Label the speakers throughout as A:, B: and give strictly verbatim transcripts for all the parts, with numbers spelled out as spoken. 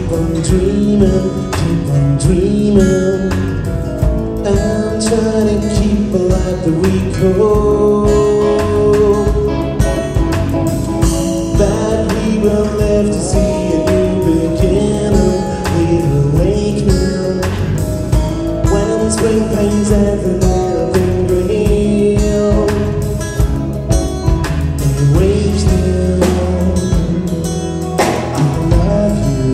A: keep on dreaming, keep on dreaming. I'm trying to keep alive the week hope that we will live to see a new beginning, the awakening. When spring paints every little thing green, the awakening. I love you,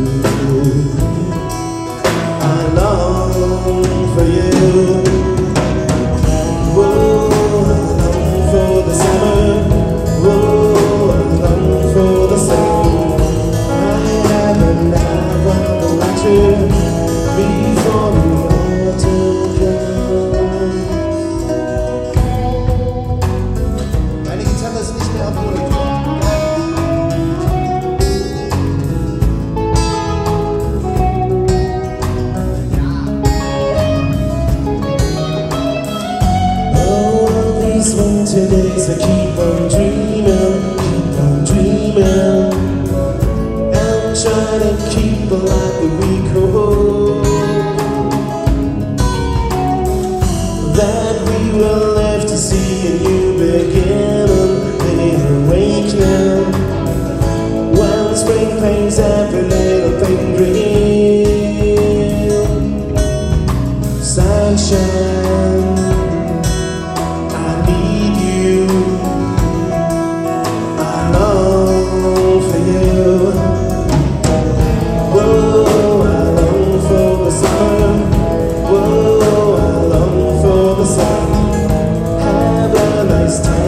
A: I long for you. Winter days I keep on dreaming, keep on dreaming. I'm trying to keep alive the week hope that we will live to see a new beginning, the awakening. When spring paints every little thing green, sunshine. Have a nice time.